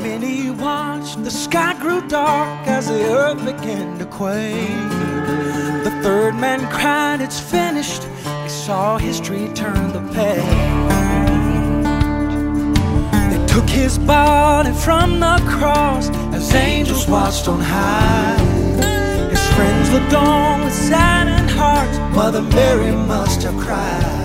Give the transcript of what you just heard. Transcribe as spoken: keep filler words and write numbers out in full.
Many watched, the sky grew dark as the earth began to quake. The third man cried, it's finished. They saw history turn the page. They took his body from the cross as angels watched on high. His friends looked on with saddened hearts. Mother Mary must have cried.